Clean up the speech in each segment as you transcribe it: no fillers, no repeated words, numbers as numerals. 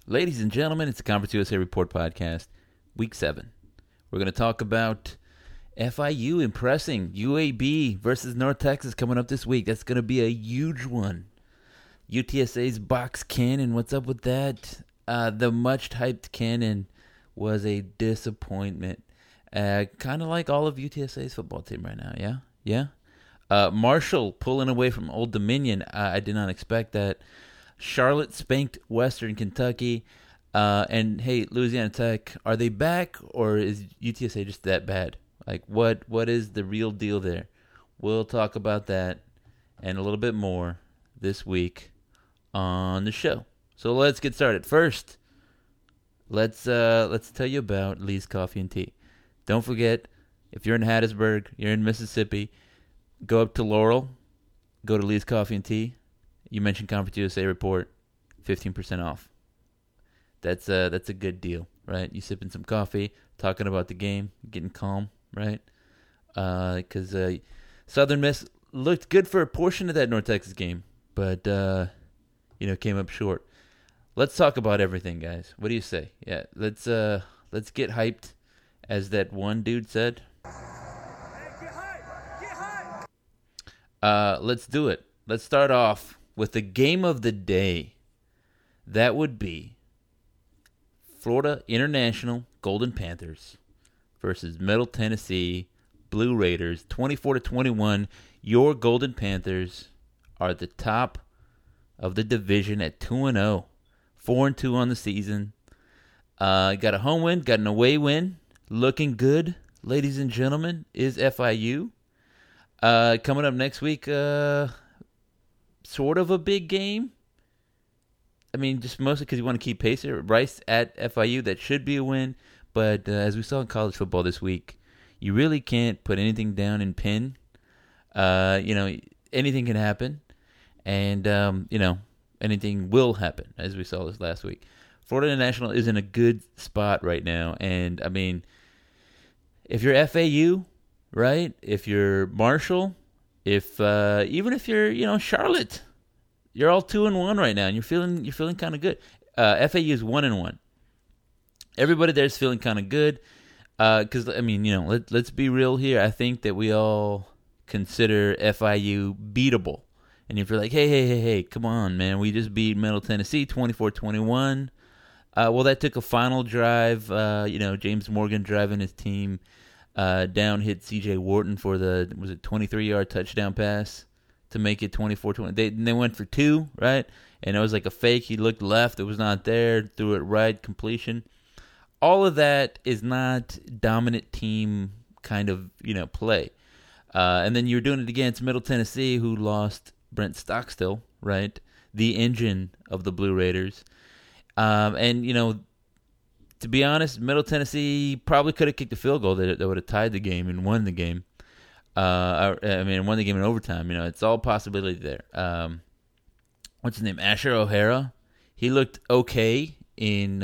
Ladies and gentlemen, it's the Conference USA Report Podcast, Week 7. We're going to talk about FIU impressing UAB versus North Texas coming up this week. That's going to be a huge one. UTSA's Box Cannon, what's up with that? The much-hyped Cannon was a disappointment. Kind of like all of UTSA's football team right now, yeah? Marshall pulling away from Old Dominion. I did not expect that. Charlotte spanked Western Kentucky. And, hey, Louisiana Tech, are they back or is UTSA just that bad? Like, what is the real deal there? We'll talk about that and a little bit more this week on the show. So let's get started. First, let's tell you about Lee's Coffee and Tea. Don't forget, if you're in Hattiesburg, you're in Mississippi, go up to Laurel, go to Lee's Coffee and Tea. You mentioned Conference USA Report, 15% off. That's a good deal, right? You sipping some coffee, talking about the game, getting calm, right? Because Southern Miss looked good for a portion of that North Texas game, but came up short. Let's talk about everything, guys. What do you say? Yeah, let's get hyped, as that one dude said. Hey, get hype! Let's do it. Let's start off with the game of the day. That would be Florida International Golden Panthers versus Middle Tennessee Blue Raiders, 24-21. Your Golden Panthers are the top of the division at 2-0, 4-2 on the season. Got a home win, got an away win. Looking good, ladies and gentlemen, is FIU. Coming up next week, sort of a big game. I mean, just mostly because you want to keep pace here. Rice at FIU, that should be a win. But as we saw in college football this week, you really can't put anything down in pin. Anything can happen. And, anything will happen, as we saw this last week. Florida International is in a good spot right now. And, I mean, if you're FAU, right, if you're Marshall, even if you're, Charlotte, you're all 2-1 right now, and you're feeling kind of good. FAU is 1-1. Everybody there is feeling kind of good, because let's be real here. I think that we all consider FIU beatable, and if you're like, hey, come on, man, we just beat Middle Tennessee 24-21. Well, that took a final drive. James Morgan driving his team down, hit C.J. Wharton for the 23-yard touchdown pass to make it 24-20. They went for two, right? And it was like a fake. He looked left. It was not there. Threw it right. Completion. All of that is not dominant team kind of, play. And then you're doing it against Middle Tennessee, who lost Brent Stockstill, right? The engine of the Blue Raiders. To be honest, Middle Tennessee probably could have kicked a field goal that would have tied the game and won the game. Won the game in overtime. It's all possibility there. What's his name? Asher O'Hara. He looked okay in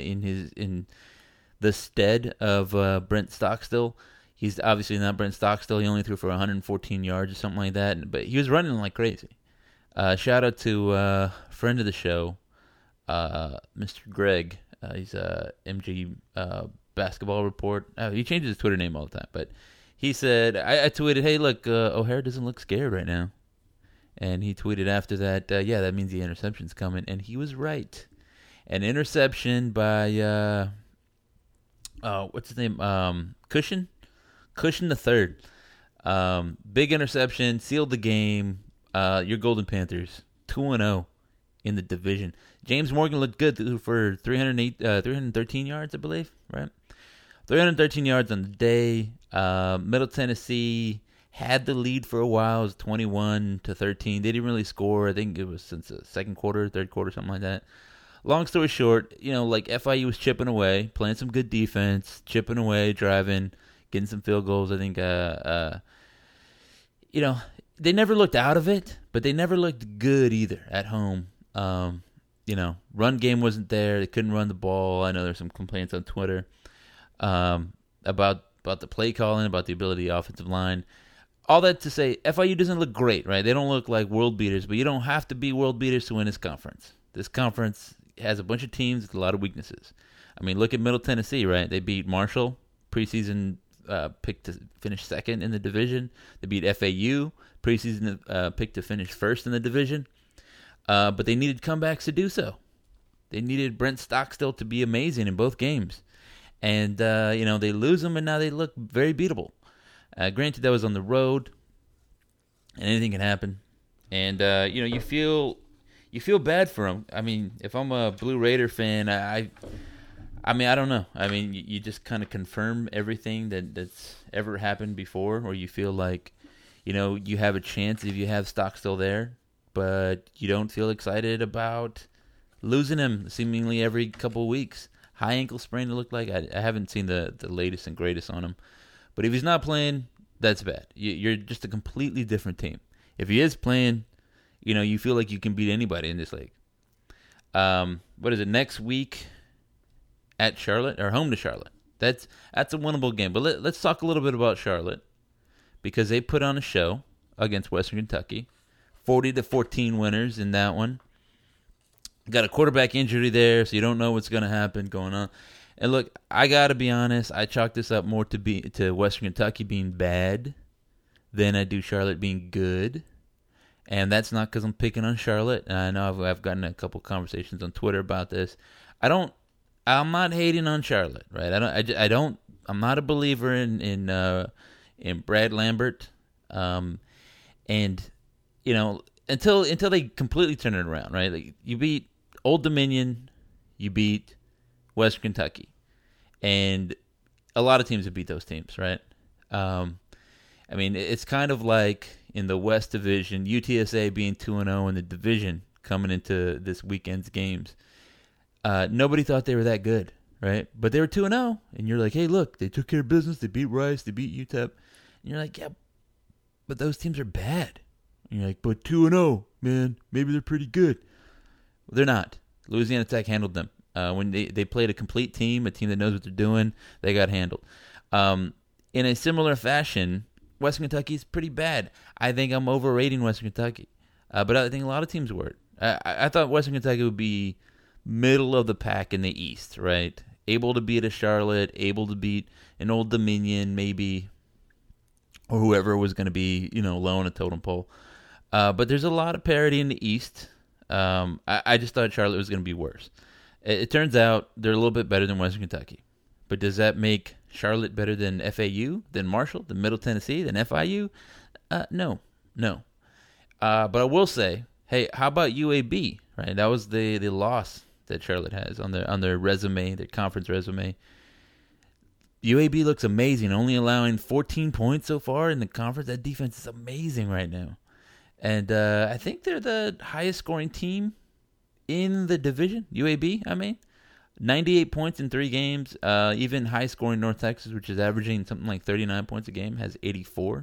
the stead of Brent Stockstill. He's obviously not Brent Stockstill. He only threw for 114 yards or something like that, but he was running like crazy. Shout out to a friend of the show, Mr. Greg. He's a MG basketball report. He changes his Twitter name all the time, but he said, I tweeted, hey, look, O'Hara doesn't look scared right now. And he tweeted after that, that means the interception's coming. And he was right. An interception by, what's his name? Cushion the third. Big interception, sealed the game. Your Golden Panthers, 2-0 in the division. James Morgan looked good for 313 yards, I believe, right? 313 yards on the day. Middle Tennessee had the lead for a while. It was 21-13. They didn't really score. I think it was since the second quarter, third quarter, something like that. Long story short, FIU was chipping away, playing some good defense, chipping away, driving, getting some field goals. I think, they never looked out of it, but they never looked good either at home. Run game wasn't there. They couldn't run the ball. I know there's some complaints on Twitter about the play calling, about the ability of the offensive line. All that to say, FIU doesn't look great, right? They don't look like world beaters, but you don't have to be world beaters to win this conference. This conference has a bunch of teams with a lot of weaknesses. I mean, look at Middle Tennessee, right? They beat Marshall, preseason picked to finish second in the division. They beat FAU, preseason picked to finish first in the division. But they needed comebacks to do so. They needed Brent Stockstill to be amazing in both games. And, they lose them, and now they look very beatable. Granted, that was on the road, and anything can happen. And, you feel bad for them. I mean, if I'm a Blue Raider fan, I don't know. I mean, you just kind of confirm everything that's ever happened before, or you feel like, you have a chance if you have Stockstill there, but you don't feel excited about losing him seemingly every couple of weeks. High ankle sprain, it looked like. I haven't seen the latest and greatest on him. But if he's not playing, that's bad. You're just a completely different team. If he is playing, you feel like you can beat anybody in this league. What is it, next week at Charlotte, or home to Charlotte? That's a winnable game. But let's talk a little bit about Charlotte, because they put on a show against Western Kentucky. 40-14 winners in that one. Got a quarterback injury there, so you don't know what's going to happen going on. And look, I got to be honest, I chalk this up more to Western Kentucky being bad than I do Charlotte being good. And that's not because I'm picking on Charlotte. And I know I've gotten a couple conversations on Twitter about this. I'm not hating on Charlotte, right? I'm not a believer in Brad Lambert. Until they completely turn it around, right? Like, you beat Old Dominion, you beat Western Kentucky, and a lot of teams have beat those teams, right? It's kind of like in the West Division, UTSA being 2-0 in the division coming into this weekend's games. Nobody thought they were that good, right? But they were 2-0, and you're like, hey, look, they took care of business. They beat Rice, they beat UTEP, and you're like, yeah, but those teams are bad. And you're like, but 2-0, man, maybe they're pretty good. Well, they're not. Louisiana Tech handled them. When they played a complete team, a team that knows what they're doing, they got handled. In a similar fashion, Western Kentucky is pretty bad. I think I'm overrating Western Kentucky. But I think a lot of teams were. I thought Western Kentucky would be middle of the pack in the East, right? Able to beat a Charlotte, able to beat an Old Dominion, maybe, or whoever was going to be, low on a totem pole. But there's a lot of parity in the East. I just thought Charlotte was going to be worse. It turns out they're a little bit better than Western Kentucky. But does that make Charlotte better than FAU, than Marshall, than Middle Tennessee, than FIU? No. But I will say, hey, how about UAB? Right, that was the loss that Charlotte has on their resume, their conference resume. UAB looks amazing, only allowing 14 points so far in the conference. That defense is amazing right now. And I think they're the highest scoring team in the division, UAB, 98 points in 3 games. Even high scoring North Texas, which is averaging something like 39 points a game, has 84.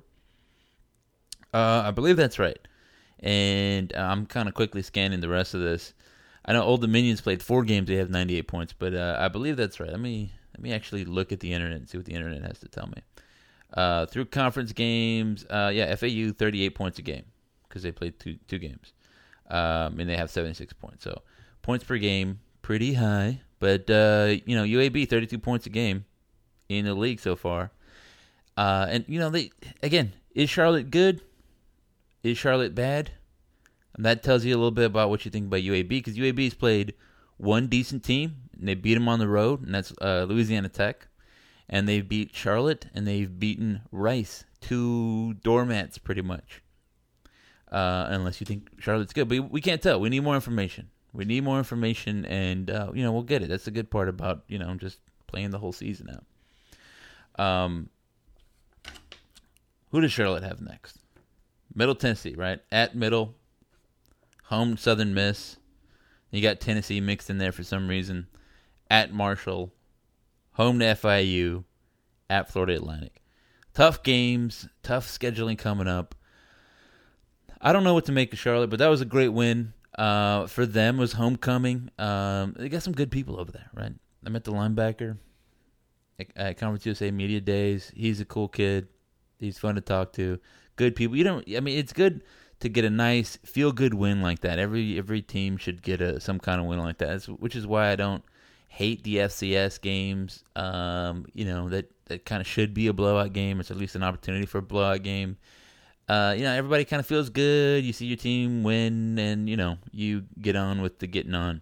I believe that's right. And I'm kind of quickly scanning the rest of this. I know Old Dominion's played 4 games. They have 98 points, but I believe that's right. Let me actually look at the internet and see what the internet has to tell me. Through conference games, FAU 38 points a game because they played two games, and they have 76 points. So points per game, pretty high. But UAB 32 points a game in the league so far. And they again, is Charlotte good? Is Charlotte bad? And that tells you a little bit about what you think about UAB, because UAB's played one decent team, and they beat them on the road, and that's Louisiana Tech. And they've beat Charlotte, and they've beaten Rice, 2 doormats pretty much. Unless you think Charlotte's good. But we can't tell. We need more information. And we'll get it. That's the good part about, just playing the whole season out. Who does Charlotte have next? Middle Tennessee, right? At Middle, home Southern Miss. You got Tennessee mixed in there for some reason. At Marshall, home to FIU, at Florida Atlantic. Tough games, tough scheduling coming up. I don't know what to make of Charlotte, but that was a great win. For them, it was homecoming. They got some good people over there, right? I met the linebacker at Conference USA Media Days. He's a cool kid. He's fun to talk to. Good people. It's good to get a nice feel-good win like that. Every team should get some kind of win like that, which is why I don't hate the FCS games. That kind of should be a blowout game. It's at least an opportunity for a blowout game. Everybody kind of feels good. You see your team win, and, you get on with the getting on.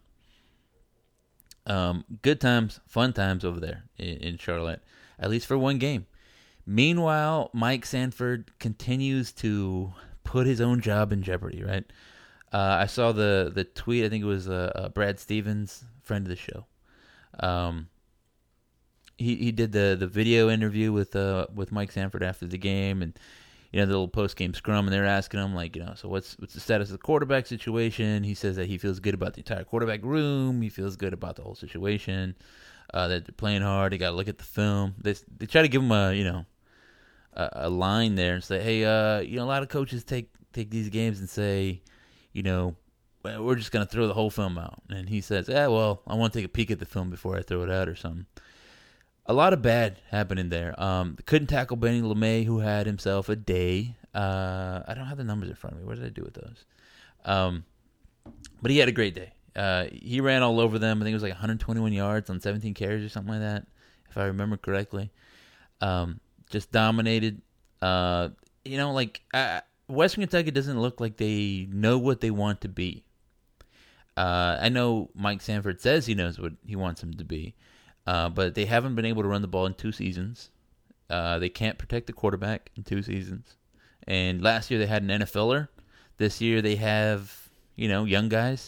Good times, fun times over there in Charlotte, at least for one game. Meanwhile, Mike Sanford continues to put his own job in jeopardy, right? I saw the tweet. I think it was Brad Stevens, friend of the show. He did the video interview with Mike Sanford after the game, and the little post game scrum, and they're asking him so what's the status of the quarterback situation? He says that he feels good about the entire quarterback room. He feels good about the whole situation. That they're playing hard. They got to look at the film. They try to give him a line there and say, hey, a lot of coaches take these games and say, well, we're just going to throw the whole film out. And he says, I want to take a peek at the film before I throw it out or something. A lot of bad happening there. Couldn't tackle Benny LeMay, who had himself a day. I don't have the numbers in front of me. What did I do with those? But he had a great day. He ran all over them. I think it was 121 yards on 17 carries or something like that, if I remember correctly. Just dominated. Western Kentucky doesn't look like they know what they want to be. I know Mike Sanford says he knows what he wants them to be. But they haven't been able to run the ball in 2 seasons. They can't protect the quarterback in 2 seasons. And last year they had an NFLer. This year they have, young guys.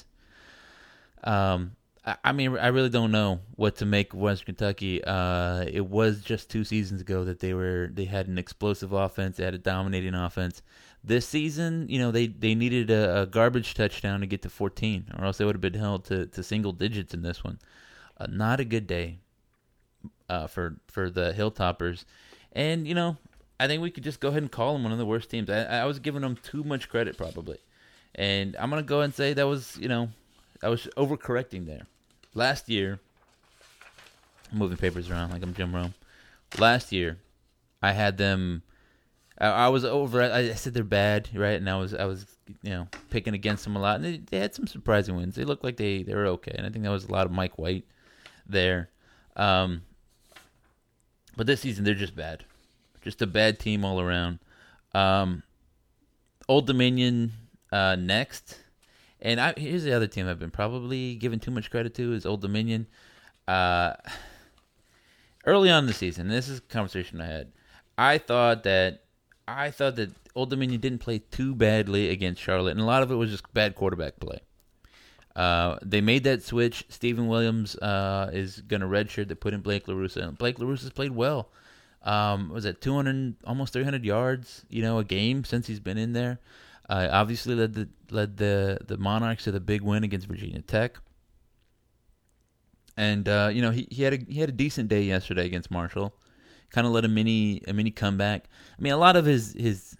I really don't know what to make of Western Kentucky. It was just 2 seasons ago that they had an explosive offense. They had a dominating offense. This season, they needed a garbage touchdown to get to 14, or else they would have been held to single digits in this one. Not a good day for the Hilltoppers. And, I think we could just go ahead and call them one of the worst teams. I was giving them too much credit, probably. And I'm going to go ahead and say that was, I was overcorrecting there. Last year, I'm moving papers around like I'm Jim Rome. Last year, I had them, I was over, I said they're bad, right? And I was picking against them a lot. And they had some surprising wins. They looked like they were okay. And I think that was a lot of Mike White there. But this season, they're just bad. Just a bad team all around. Old Dominion next. And here's the other team I've been probably giving too much credit to is Old Dominion. Early on in the season, this is a conversation I had. I thought that Old Dominion didn't play too badly against Charlotte, and a lot of it was just bad quarterback play. They made that switch. Steven Williams is going to redshirt. They put in Blake LaRussa, and Blake LaRussa's played well. Was it 200, almost 300 yards, a game since he's been in there. Obviously led the Monarchs to the big win against Virginia Tech. And he had a decent day yesterday against Marshall. Kind of led a mini comeback. I mean, a lot of his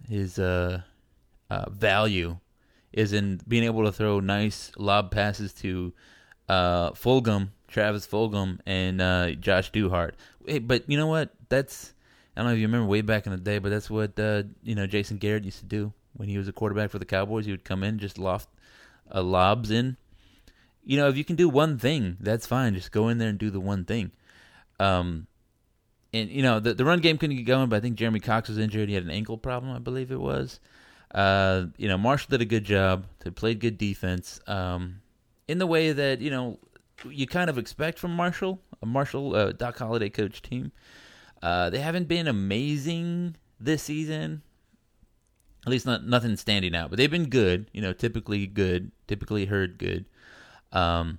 value is in being able to throw nice lob passes to Travis Fulgham, and Josh Duhart. Hey, but you know what? I don't know if you remember way back in the day, but that's what Jason Garrett used to do when he was a quarterback for the Cowboys. He would come in, just loft lobs in. If you can do one thing, that's fine. Just go in there and do the one thing. And the run game couldn't get going, but I think Jeremy Cox was injured. He had an ankle problem, I believe it was. Marshall did a good job. They played good defense. In the way that you kind of expect from Marshall, a Doc Holliday coach team. They haven't been amazing this season. At least nothing standing out, but they've been good. Typically good. Typically heard good. I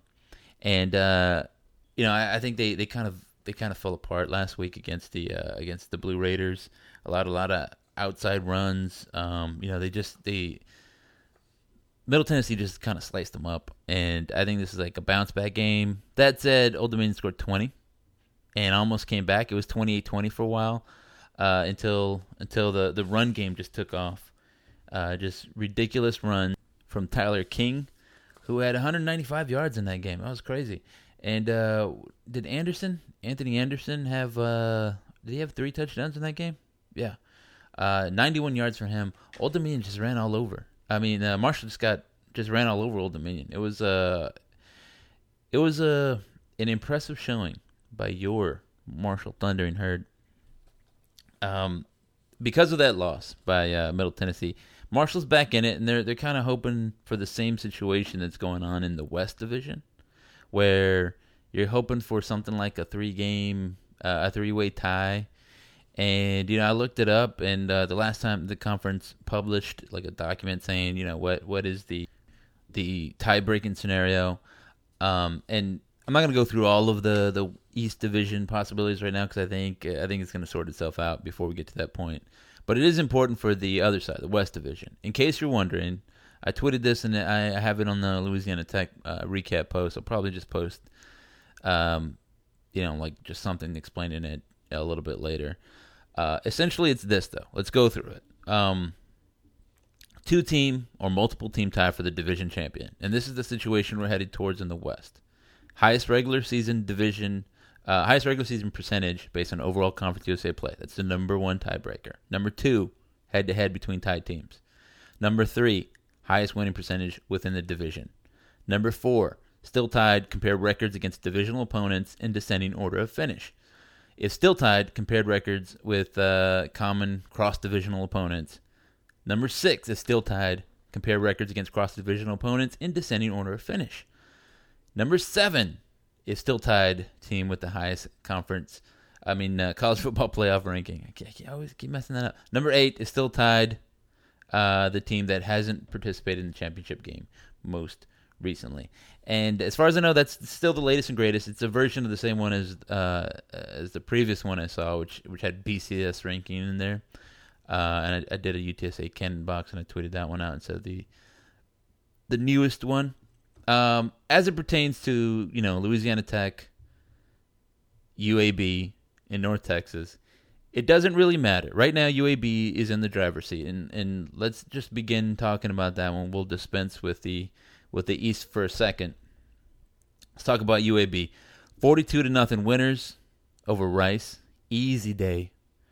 think they kind of fell apart last week against the Blue Raiders. A lot of outside runs. Middle Tennessee just kind of sliced them up, and I think this is like a bounce back game. That said, Old Dominion scored 20 and almost came back. It was 28-20 for a while until the run game just took off. Just ridiculous run from Tyler King, who had 195 yards in that game. That was crazy. And did Anthony Anderson have did he have 3 touchdowns in that game? Yeah. 91 yards for him. Old Dominion just ran all over. I mean, Marshall just ran all over Old Dominion. It was an impressive showing by your Marshall Thundering Herd. Because of that loss by Middle Tennessee, Marshall's back in it, and they're kind of hoping for the same situation that's going on in the West Division, where you're hoping for something like a three-way tie. And I looked it up, and the last time the conference published like a document saying what is the tie-breaking scenario, and I'm not going to go through all of the East Division possibilities right now because I think it's going to sort itself out before we get to that point. But it is important for the other side, the West Division. In case you're wondering, I tweeted this and I have it on the Louisiana Tech recap post. I'll probably just post, like just something explaining it a little bit later. Essentially, it's this though. Let's go through it. 2-team or multiple team tie for the division champion, and this is the situation we're headed towards in the West. Highest regular season percentage based on overall Conference USA play. That's the number 1 tiebreaker. Number 2, head-to-head between tied teams. Number 3, highest winning percentage within the division. Number 4, still tied, compared records against divisional opponents in descending order of finish. If still tied, compared records with common cross-divisional opponents. Number 6 is still tied, compared records against cross-divisional opponents in descending order of finish. Number 7 is still tied team with the highest college football playoff ranking. I always keep messing that up. Number 8 is still tied the team that hasn't participated in the championship game most recently. And as far as I know, that's still the latest and greatest. It's a version of the same one as the previous one I saw, which had BCS ranking in there. And I did a UTSA Cannon box, and I tweeted that one out and said the newest one. As it pertains to, Louisiana Tech, UAB, and North Texas, it doesn't really matter. Right now, UAB is in the driver's seat, and let's just begin talking about that one. We'll dispense with the East for a second. Let's talk about UAB. 42-0 winners over Rice. Easy day.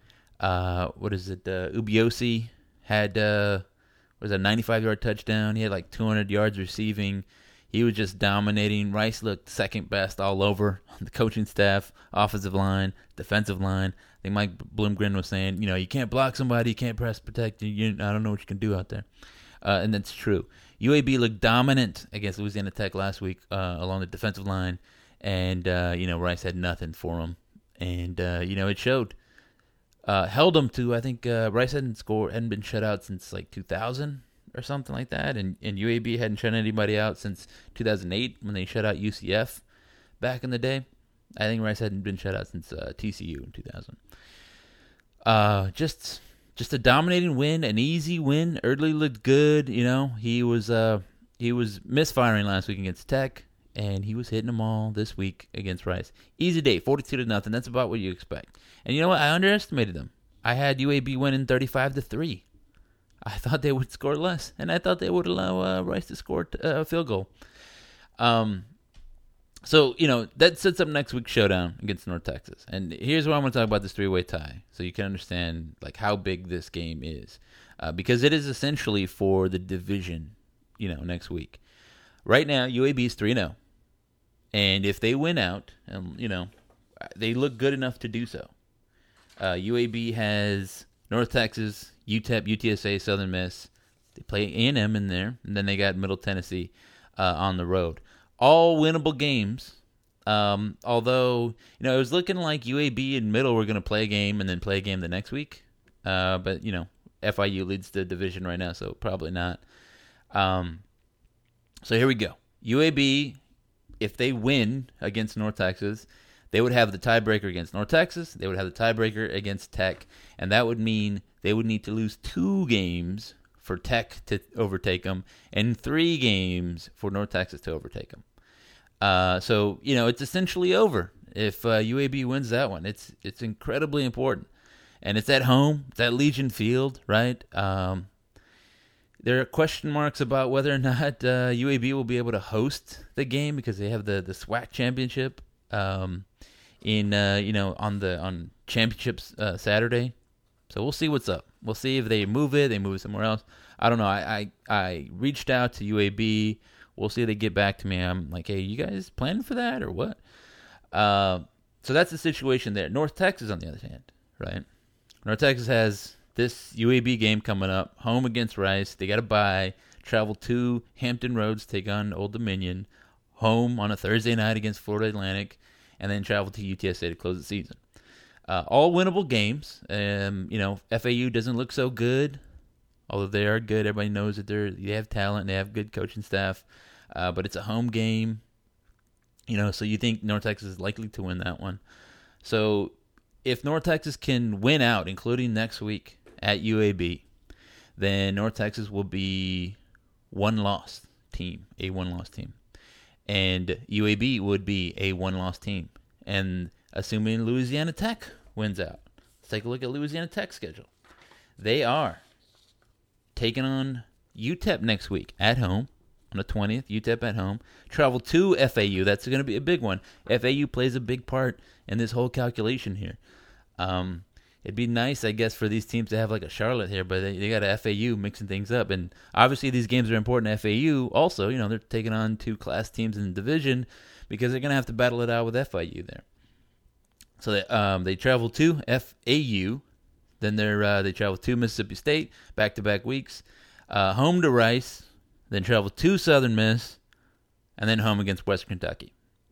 Ubiosi had a 95-yard touchdown. He had like 200 yards receiving. He was just dominating. Rice looked second best all over. The coaching staff, offensive line, defensive line. I think Mike Bloomgren was saying, you can't block somebody, you can't press protect. I don't know what you can do out there. And that's true. UAB looked dominant against Louisiana Tech last week along the defensive line. And, Rice had nothing for him. And, it showed. Held them to, I think, Rice hadn't been shut out since like 2000 or something like that. And UAB hadn't shut anybody out since 2008 when they shut out UCF back in the day. I think Rice hadn't been shut out since TCU in 2000. Just a dominating win, an easy win. Early looked good. He was misfiring last week against Tech, and he was hitting them all this week against Rice. Easy day, 42-0. That's about what you expect. And you know what? I underestimated them. I had UAB winning 35-3. I thought they would score less, and I thought they would allow Rice to score a field goal. So that sets up next week's showdown against North Texas. And here's what I want to talk about: this 3-way tie, so you can understand like how big this game is, because it is essentially for the division. Next week. Right now, UAB is 3-0, and if they win out, they look good enough to do so. UAB has North Texas, UTEP, UTSA, Southern Miss. They play A&M in there, and then they got Middle Tennessee on the road. All winnable games, although it was looking like UAB and Middle were going to play a game and then play a game the next week. But FIU leads the division right now, so probably not. So here we go. UAB, if they win against North Texas, they would have the tiebreaker against North Texas. They would have the tiebreaker against Tech, and that would mean they would need to lose 2 games for Tech to overtake them and 3 games for North Texas to overtake them. So it's essentially over if UAB wins that one. It's incredibly important, and it's at home. It's at Legion Field, right? There are question marks about whether or not UAB will be able to host the game because they have the SWAC championship on Championships Saturday So we'll see what's up. We'll see if they move it somewhere else. I don't know. I reached out to UAB. We'll see if they get back to me. I'm like, hey, you guys planning for that or what? So that's the situation there. North Texas, on the other hand, right? North Texas has this UAB game coming up, home against Rice. They got to bye, travel to Hampton Roads, take on Old Dominion, home on a Thursday night against Florida Atlantic, and then travel to UTSA to close the season. All winnable games. FAU doesn't look so good, although they are good. Everybody knows that they have talent, they have good coaching staff, but it's a home game. So you think North Texas is likely to win that one. So if North Texas can win out, including next week at UAB, then North Texas will be a one-loss team. And UAB would be a one-loss team. And assuming Louisiana Tech wins out, let's take a look at Louisiana Tech's schedule. They are taking on UTEP next week at home. On the 20th, UTEP at home. Travel to FAU. That's going to be a big one. FAU plays a big part in this whole calculation here. It'd be nice, I guess, for these teams to have like a Charlotte here, but they got a FAU mixing things up. And obviously these games are important to FAU. Also, they're taking on two class teams in the division because they're going to have to battle it out with FIU there. So they travel to FAU. Then they travel to Mississippi State, back-to-back weeks. Home to Rice. Then travel to Southern Miss, and then home against Western Kentucky.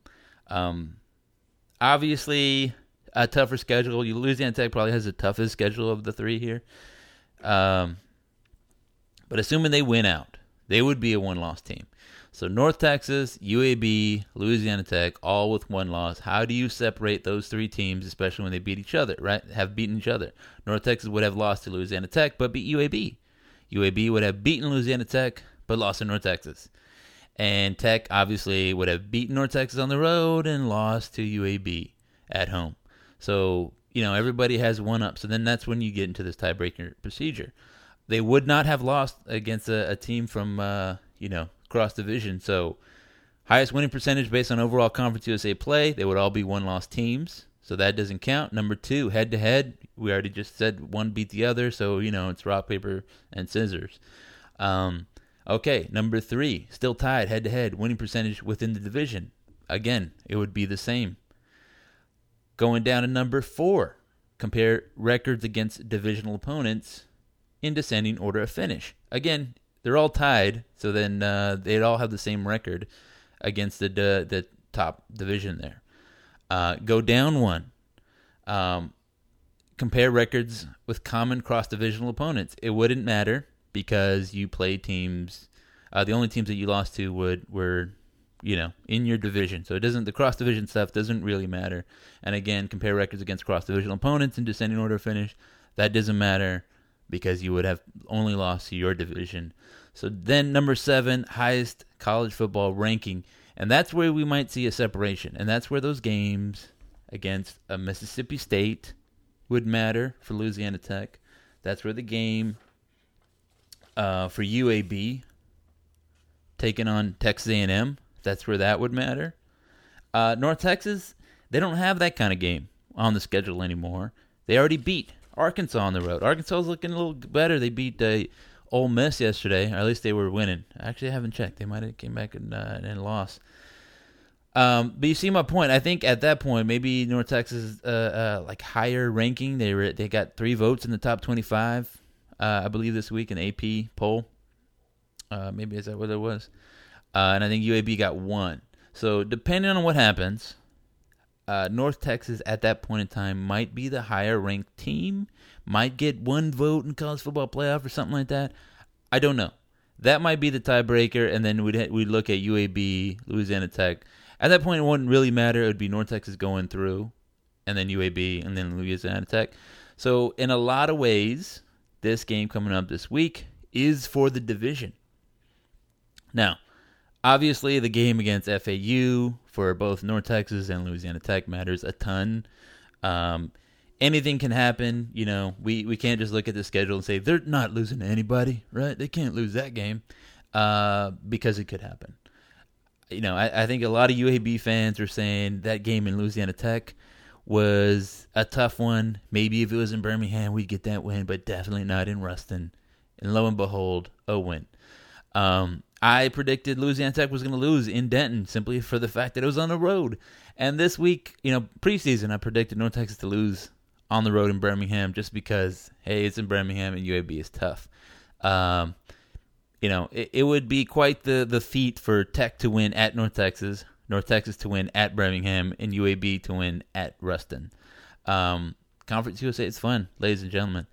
Obviously, a tougher schedule. Louisiana Tech probably has the toughest schedule of the three here. But assuming they win out, they would be a one-loss team. So North Texas, UAB, Louisiana Tech, all with one loss. How do you separate those three teams, especially when they beat each other, right? Have beaten each other. North Texas would have lost to Louisiana Tech, but beat UAB. UAB would have beaten Louisiana Tech, but lost to North Texas. And Tech obviously would have beaten North Texas on the road and lost to UAB at home. So, everybody has one up. So then that's when you get into this tiebreaker procedure. They would not have lost against a team from, cross division. So highest winning percentage based on overall Conference USA play, they would all be one-loss teams. So that doesn't count. Number 2, head-to-head. We already just said one beat the other. So, it's rock, paper, and scissors. Okay, number 3, still tied head-to-head, winning percentage within the division. Again, it would be the same. Going down to number 4, compare records against divisional opponents in descending order of finish. Again, they're all tied, so then they'd all have the same record against the top division there. Go down 1. Compare records with common cross-divisional opponents. It wouldn't matter, because you play teams, the only teams that you lost to were in your division. So the cross-division stuff doesn't really matter. And again, compare records against cross-divisional opponents in descending order of finish. That doesn't matter because you would have only lost to your division. So then number 7, highest college football ranking. And that's where we might see a separation. And that's where those games against a Mississippi State would matter for Louisiana Tech. That's where the game for UAB taking on Texas A&M, that's where that would matter. North Texas, they don't have that kind of game on the schedule anymore. They already beat Arkansas on the road. Arkansas is looking a little better. They beat Ole Miss yesterday, or at least they were winning. Actually, I haven't checked. They might have came back and lost. But you see my point. I think at that point, maybe North Texas higher ranking. They got 3 votes in the top 25. I believe this week, an AP poll. Maybe is that what it was? And I think UAB got 1. So depending on what happens, North Texas at that point in time might be the higher ranked team, might get 1 vote in college football playoff or something like that. I don't know. That might be the tiebreaker, and then we'd look at UAB, Louisiana Tech. At that point, it wouldn't really matter. It would be North Texas going through, and then UAB, and then Louisiana Tech. So in a lot of ways, this game coming up this week is for the division. Now, obviously, the game against FAU for both North Texas and Louisiana Tech matters a ton. Anything can happen. We can't just look at the schedule and say they're not losing to anybody, right? They can't lose that game because it could happen. I think a lot of UAB fans are saying that game in Louisiana Tech was a tough one. Maybe if it was in Birmingham, we'd get that win, but definitely not in Ruston. And lo and behold, a win. I predicted Louisiana Tech was going to lose in Denton simply for the fact that it was on the road. And this week, preseason, I predicted North Texas to lose on the road in Birmingham just because, hey, it's in Birmingham and UAB is tough. It would be quite the feat for Tech to win at North Texas to win at Birmingham, and UAB to win at Ruston. Conference USA is fun, ladies and gentlemen.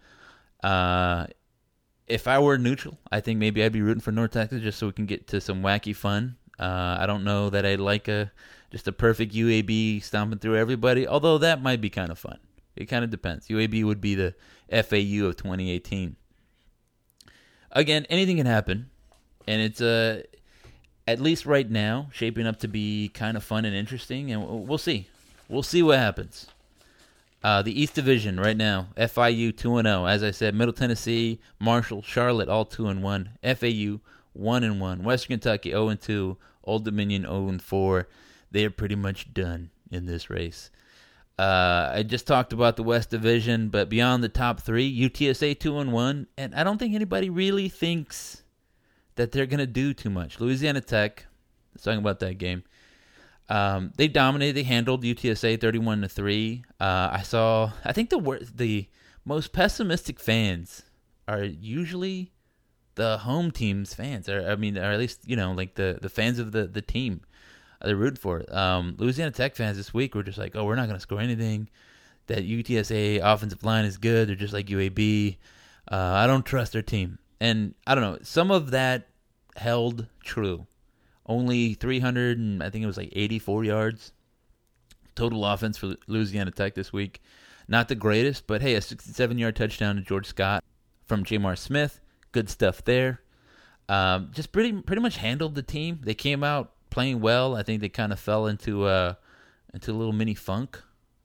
If I were neutral, I think maybe I'd be rooting for North Texas just so we can get to some wacky fun. I don't know that I'd like just a perfect UAB stomping through everybody, although that might be kind of fun. It kind of depends. UAB would be the FAU of 2018. Again, anything can happen, and it's at least right now shaping up to be kind of fun and interesting, and we'll see. We'll see what happens. The East Division right now, FIU 2-0. As I said, Middle Tennessee, Marshall, Charlotte, all 2-1. FAU 1-1. Western Kentucky 0-2. Old Dominion 0-4. They are pretty much done in this race. I just talked about the West Division, but beyond the top three, UTSA 2-1, and I don't think anybody really thinks that they're going to do too much. Louisiana Tech, let's talk about that game. They dominated. They handled UTSA 31-3. I think the most pessimistic fans are usually the home team's fans, or at least like the fans of the team. They're rooting for it. Louisiana Tech fans this week were just like, oh, we're not going to score anything. That UTSA offensive line is good. They're just like UAB. I don't trust their team. And I don't know. Some of that held true. Only 300 and I think it was like 84 yards total offense for Louisiana Tech this week. Not the greatest, but hey, a 67-yard touchdown to George Scott from Jamar Smith. Good stuff there. Just pretty much handled the team. They came out playing well. I think they kind of fell into a little mini funk.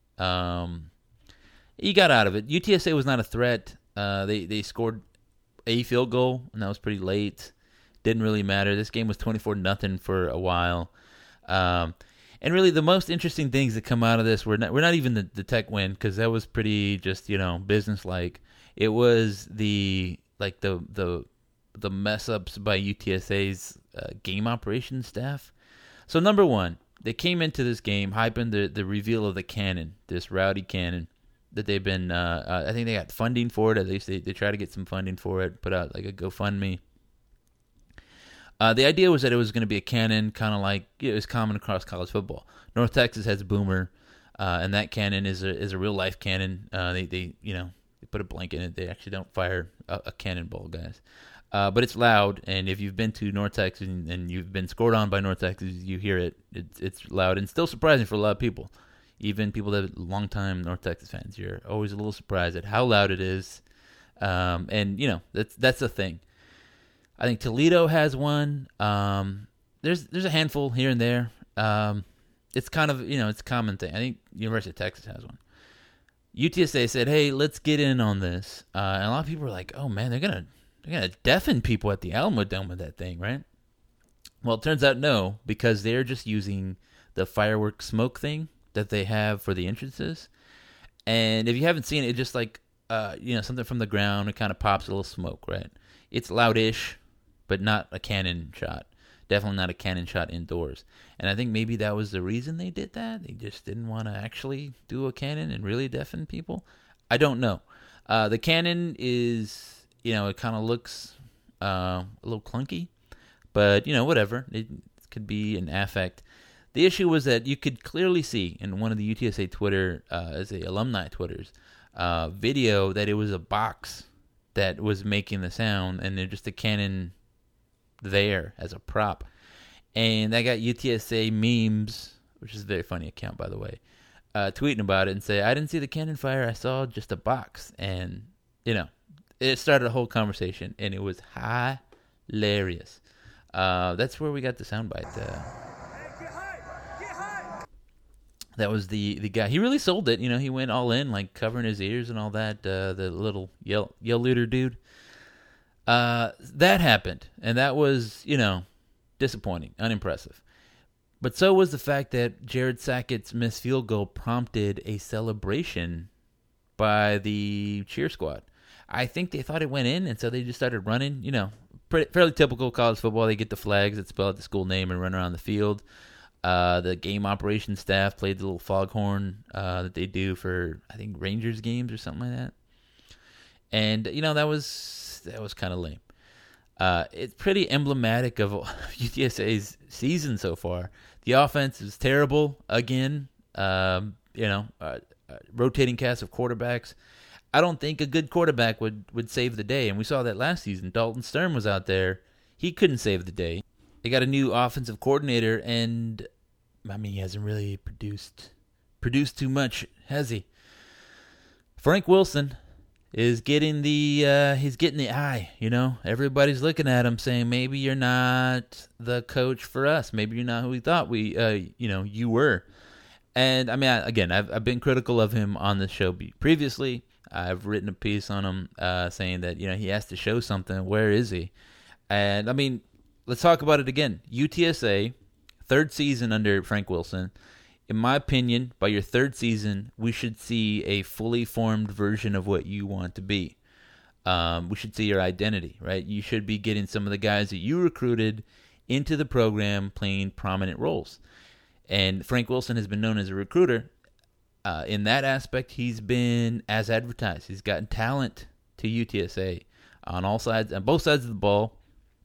He got out of it. UTSA was not a threat. They scored a field goal, and that was pretty late. Didn't really matter. This game was 24-0 for a while. And really, the most interesting things that come out of this were not even the Tech win, because that was pretty just business-like. It was the mess ups by UTSA's game operations staff. So number one, they came into this game hyping the reveal of the cannon, this rowdy cannon that they've been. I think they got funding for it. At least they try to get some funding for it. Put out like a GoFundMe. The idea was that it was going to be a cannon, kind of like it was common across college football. North Texas has Boomer, and that cannon is a real life cannon. They put a blank in it. They actually don't fire a cannonball, guys. But it's loud, and if you've been to North Texas and you've been scored on by North Texas, you hear it. It's loud and still surprising for a lot of people. Even people that are longtime North Texas fans, you're always a little surprised at how loud it is. And that's the thing. I think Toledo has one. There's a handful here and there. It's kind of it's a common thing. I think University of Texas has one. UTSA said, "Hey, let's get in on this." And a lot of people are like, "Oh man, they're gonna deafen people at the Alamo Dome with that thing, right?" Well, it turns out no, because they're just using the fireworks smoke thing that they have for the entrances. And if you haven't seen it, it's just like something from the ground. It kind of pops a little smoke, right? It's loudish, but not a cannon shot. Definitely not a cannon shot indoors. And I think maybe that was the reason they did that. They just didn't want to actually do a cannon and really deafen people. I don't know. The cannon is, it kind of looks a little clunky, but, whatever. It could be an affect. The issue was that you could clearly see in one of the UTSA Twitter, as a alumni Twitters, video that it was a box that was making the sound, and they're just a cannon there as a prop. And I got UTSA memes, which is a very funny account, by the way, tweeting about it and say, I didn't see the cannon fire, I saw just a box. And, it started a whole conversation, and it was hilarious. That's where we got the soundbite. That was the guy. He really sold it. He went all in, like covering his ears and all that. The little yell looter dude. That happened, and that was, disappointing, unimpressive. But so was the fact that Jared Sackett's missed field goal prompted a celebration by the cheer squad. I think they thought it went in, and so they just started running. Fairly typical college football. They get the flags that spell out the school name and run around the field. The game operations staff played the little foghorn that they do for, I think, Rangers games or something like that. And, that was kind of lame. It's pretty emblematic of UTSA's season so far. The offense is terrible again. Rotating cast of quarterbacks. I don't think a good quarterback would save the day, and we saw that last season. Dalton Stern was out there. He couldn't save the day. They got a new offensive coordinator, and he hasn't really produced too much, has he? Frank Wilson is getting the eye. Everybody's looking at him saying, maybe you're not the coach for us. Maybe you're not who we thought you were. And I've been critical of him on the show previously. I've written a piece on him saying that he has to show something. Where is he? And let's talk about it again. UTSA, third season under Frank Wilson. In my opinion, by your third season, we should see a fully formed version of what you want to be. We should see your identity, right? You should be getting some of the guys that you recruited into the program playing prominent roles. And Frank Wilson has been known as a recruiter. In that aspect, he's been as advertised. He's gotten talent to UTSA on both sides of the ball.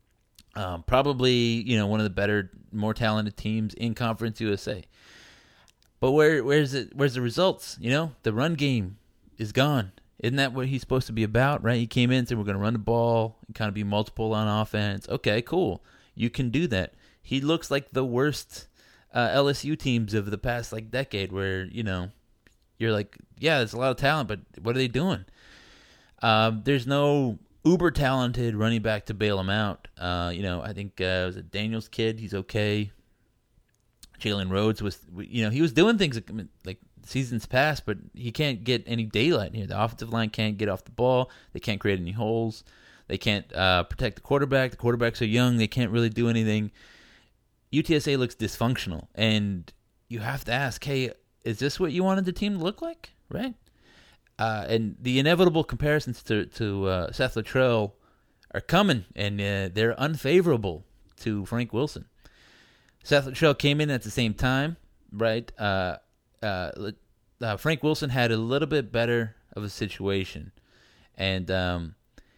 Probably, one of the better, more talented teams in Conference USA. But where's the results? The run game is gone. Isn't that what he's supposed to be about, right? He came in and said, we're going to run the ball and kind of be multiple on offense. Okay, cool. You can do that. He looks like the worst LSU teams of the past decade where, you're like, yeah, there's a lot of talent, but what are they doing? There's no uber talented running back to bail him out. I think it was a Daniels kid. He's okay. Jalen Rhodes he was doing things like seasons past, but he can't get any daylight here. The offensive line can't get off the ball. They can't create any holes. They can't protect the quarterback. The quarterbacks are young. They can't really do anything. UTSA looks dysfunctional, and you have to ask, hey, is this what you wanted the team to look like, right? And the inevitable comparisons to Seth Littrell are coming, and they're unfavorable to Frank Wilson. Seth Littrell came in at the same time, right? Frank Wilson had a little bit better of a situation. And,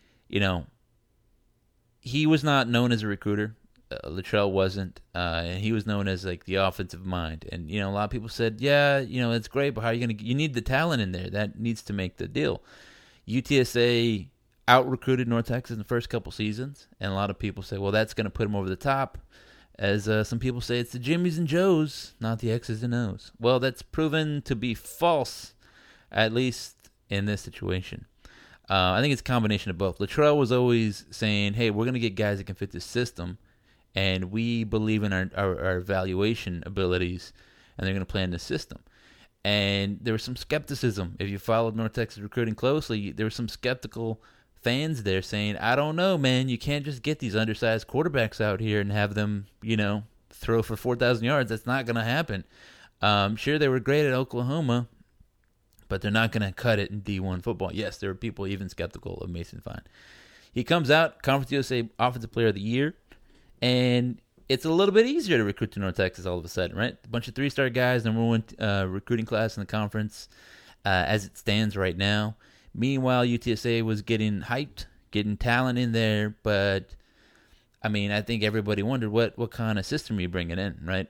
he was not known as a recruiter. Littrell wasn't. And he was known as, the offensive mind. And, a lot of people said, yeah, it's great, but how are you going to – you need the talent in there. That needs to make the deal. UTSA out-recruited North Texas in the first couple seasons. And a lot of people say, well, that's going to put them over the top. As some people say, it's the Jimmies and Joes, not the X's and O's. Well, that's proven to be false, at least in this situation. I think it's a combination of both. Littrell was always saying, hey, we're going to get guys that can fit this system, and we believe in our evaluation abilities, and they're going to play in this system. And there was some skepticism. If you followed North Texas recruiting closely, there was some skeptical fans there saying, I don't know, man, you can't just get these undersized quarterbacks out here and have them, throw for 4,000 yards. That's not going to happen. Sure, they were great at Oklahoma, but they're not going to cut it in D1 football. Yes, there were people even skeptical of Mason Fine. He comes out, Conference USA Offensive Player of the Year, and it's a little bit easier to recruit to North Texas all of a sudden, right? A bunch of three-star guys, number one recruiting class in the conference as it stands right now. Meanwhile, UTSA was getting hyped, getting talent in there, but I think everybody wondered what kind of system are you bringing in, right?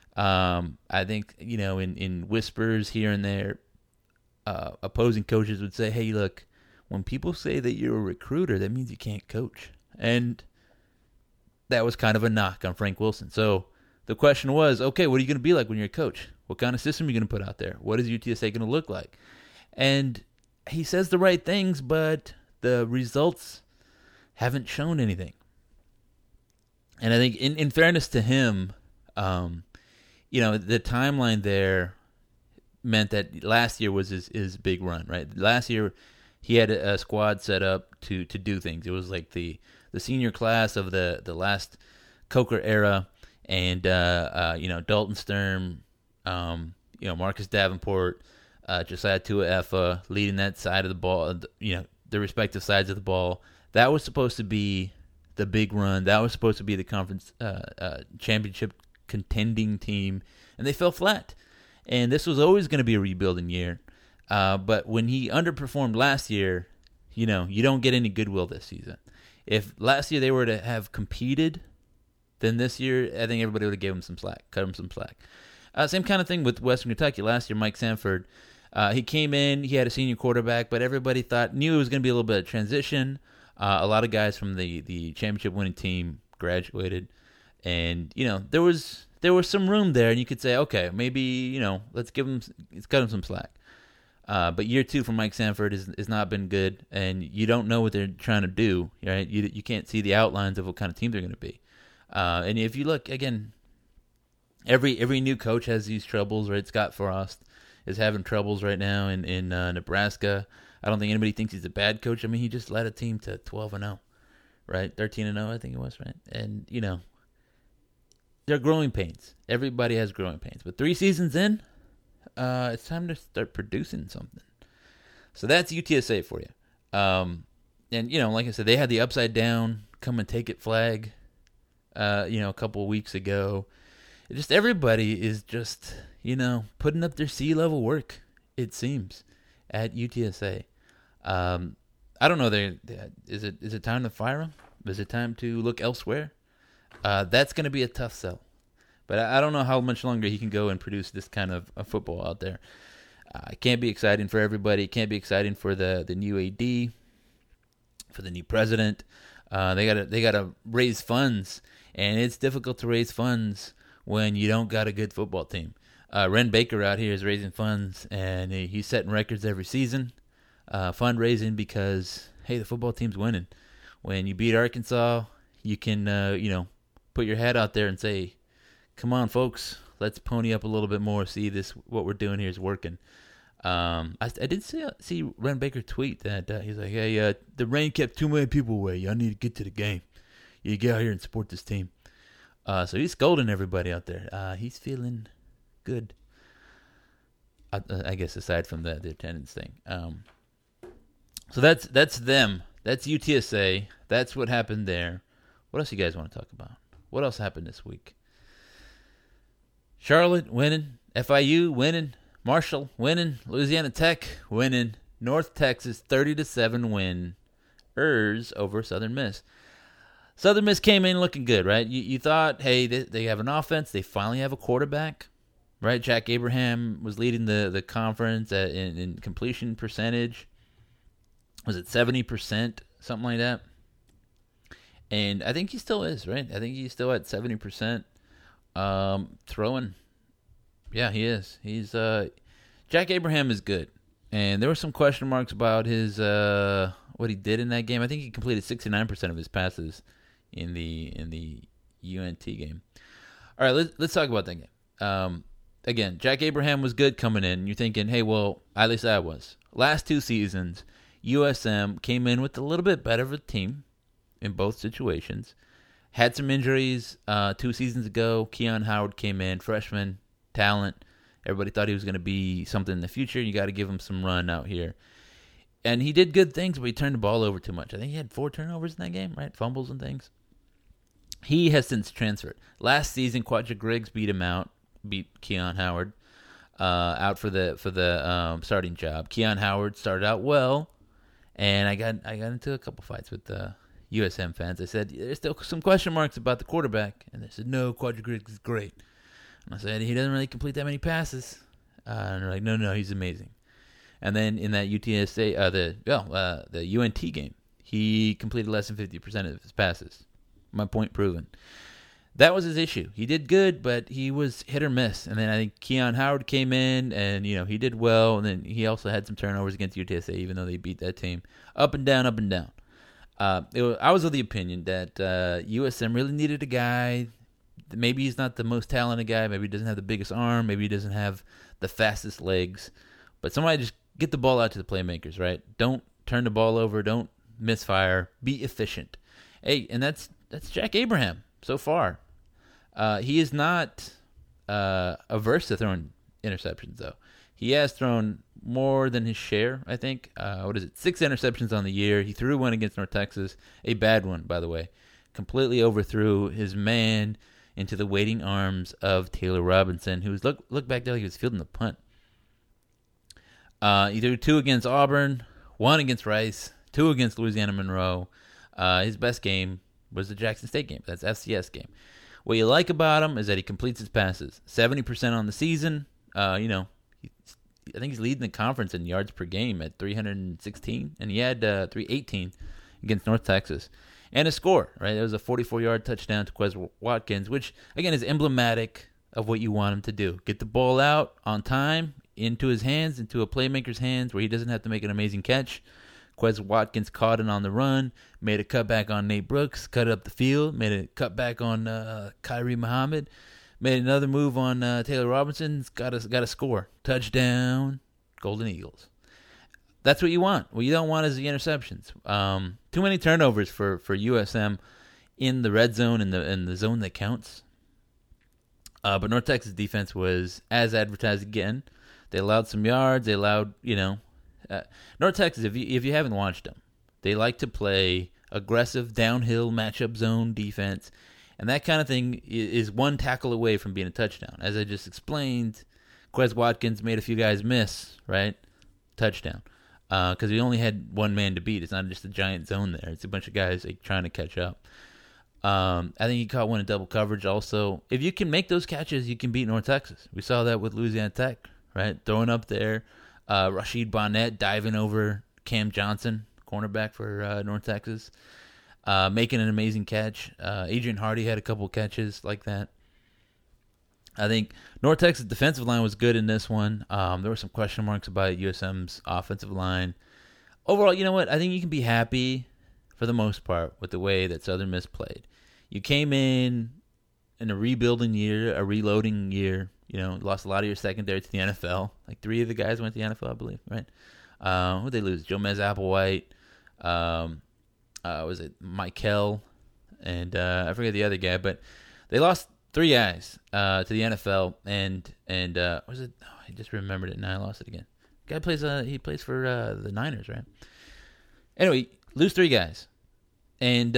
I think, in whispers here and there, opposing coaches would say, hey, look, when people say that you're a recruiter, that means you can't coach. And that was kind of a knock on Frank Wilson. So the question was, okay, what are you going to be like when you're a coach? What kind of system are you going to put out there? What is UTSA going to look like? And he says the right things, but the results haven't shown anything. And I think in fairness to him, the timeline there meant that last year was his big run, right? Last year he had a squad set up to do things. It was like the senior class of the last Coker era. and Dalton Sturm, Marcus Davenport, Josiah Tuaefa leading that side of the ball, the respective sides of the ball. That was supposed to be the big run. That was supposed to be the conference championship contending team, and they fell flat. And this was always going to be a rebuilding year. But when he underperformed last year, you don't get any goodwill this season. If last year they were to have competed, then this year I think everybody would have given him some slack, cut him some slack. Same kind of thing with Western Kentucky. Last year, Mike Sanford, he came in, he had a senior quarterback, but everybody knew it was going to be a little bit of transition. A lot of guys from the championship winning team graduated, and there was some room there, and you could say, okay, maybe let's cut him some slack. But year 2 for Mike Sanford has not been good, and you don't know what they're trying to do, right? You can't see the outlines of what kind of team they're going to be. And if you look, again, every new coach has these troubles, right? Scott Frost is having troubles right now in Nebraska. I don't think anybody thinks he's a bad coach. I mean, he just led a team to 12-0, right? 13-0, I think it was, right? And, they're growing pains. Everybody has growing pains. But 3 seasons in, it's time to start producing something. So that's UTSA for you. And, like I said, they had the upside down, come and take it flag, a couple of weeks ago. Just everybody is just, putting up their C-level work, it seems, at UTSA. I don't know. Is it time to fire him? Is it time to look elsewhere? That's going to be a tough sell. But I don't know how much longer he can go and produce this kind of football out there. It can't be exciting for everybody. It can't be exciting for the new AD, for the new president. They gotta raise funds, and it's difficult to raise funds when you don't got a good football team. Ren Baker out here is raising funds, and he's setting records every season, fundraising, because hey, the football team's winning. When you beat Arkansas, you can put your head out there and say, come on, folks, let's pony up a little bit more. See, what we're doing here is working. I did see Ren Baker tweet that he's like, hey, the rain kept too many people away. Y'all need to get to the game. You get out here and support this team. So he's scolding everybody out there. He's feeling good. I guess aside from the attendance thing. So that's them. That's UTSA. That's what happened there. What else you guys want to talk about? What else happened this week? Charlotte winning, FIU winning, Marshall winning, Louisiana Tech winning, North Texas 30-7 win, over Southern Miss. Southern Miss came in looking good, right? You thought, hey, they have an offense, they finally have a quarterback, right? Jack Abraham was leading the conference in completion percentage. Was it 70%, something like that? And I think he still is, right? I think he's still at 70%. Throwing. Yeah, he is. He's Jack Abraham is good. And there were some question marks about his what he did in that game. I think he completed 69% of his passes in the UNT game. All right, let's talk about that game. Again, Jack Abraham was good coming in. You're thinking, hey, well, at least I was. Last 2 seasons, USM came in with a little bit better of a team in both situations. Had some injuries 2 seasons ago. Keon Howard came in, freshman, talent. Everybody thought he was going to be something in the future. You got to give him some run out here. And he did good things, but he turned the ball over too much. I think he had 4 turnovers in that game, right? Fumbles and things. He has since transferred. Last season, Quadra Griggs beat Keon Howard out for the starting job. Keon Howard started out well, and I got into a couple fights with USM fans. I said, there's still some question marks about the quarterback. And they said, no, Quadra Griggs is great. And I said, he doesn't really complete that many passes. And they're like, no, he's amazing. And then in that UTSA, the UNT game, he completed less than 50% of his passes. My point proven. That was his issue. He did good, but he was hit or miss. And then I think Keon Howard came in, and he did well. And then he also had some turnovers against UTSA, even though they beat that team. Up and down, up and down. I was of the opinion that USM really needed a guy. Maybe he's not the most talented guy. Maybe he doesn't have the biggest arm. Maybe he doesn't have the fastest legs. But somebody just get the ball out to the playmakers, right? Don't turn the ball over. Don't misfire. Be efficient. Hey, and that's Jack Abraham so far. He is not averse to throwing interceptions, though. He has thrown more than his share, I think. 6 interceptions on the year. He threw one against North Texas, a bad one, by the way. Completely overthrew his man into the waiting arms of Taylor Robinson, who was look back there like he was fielding the punt. He threw 2 against Auburn, 1 against Rice, 2 against Louisiana Monroe. His best game was the Jackson State game. That's FCS game. What you like about him is that he completes his passes. 70% on the season. I think he's leading the conference in yards per game at 316, and he had 318 against North Texas. And a score, right? It was a 44-yard touchdown to Quez Watkins, which, again, is emblematic of what you want him to do. Get the ball out on time, into his hands, into a playmaker's hands, where he doesn't have to make an amazing catch. Quez Watkins caught it on the run, made a cutback on Nate Brooks, cut it up the field, made a cutback on Kyrie Muhammad, made another move on Taylor Robinson, got a score. Touchdown, Golden Eagles. That's what you want. What you don't want is the interceptions. Too many turnovers for USM in the red zone and the zone that counts. But North Texas defense was as advertised again. They allowed some yards. They allowed, North Texas, if you haven't watched them, they like to play aggressive downhill matchup zone defense. And that kind of thing is one tackle away from being a touchdown. As I just explained, Quez Watkins made a few guys miss, right? Touchdown. Because he only had one man to beat. It's not just a giant zone there. It's a bunch of guys trying to catch up. I think he caught one in double coverage also. If you can make those catches, you can beat North Texas. We saw that with Louisiana Tech, right? Throwing up there. Rashid Bonnet diving over Cam Johnson, cornerback for North Texas. Making an amazing catch. Adrian Hardy had a couple catches like that. I think North Texas' defensive line was good in this one. There were some question marks about USM's offensive line. Overall, you know what? I think you can be happy for the most part with the way that Southern Miss played. You came in a rebuilding year, a reloading year. Lost a lot of your secondary to the NFL. Like 3 of the guys went to the NFL, I believe, right? Who'd they lose? Jomez Applewhite. Was it Michael? And I forget the other guy, but they lost 3 guys to the NFL, and was it? Oh, I just remembered it now. I lost it again. Guy plays. He plays for the Niners, right? Anyway, lose 3 guys, and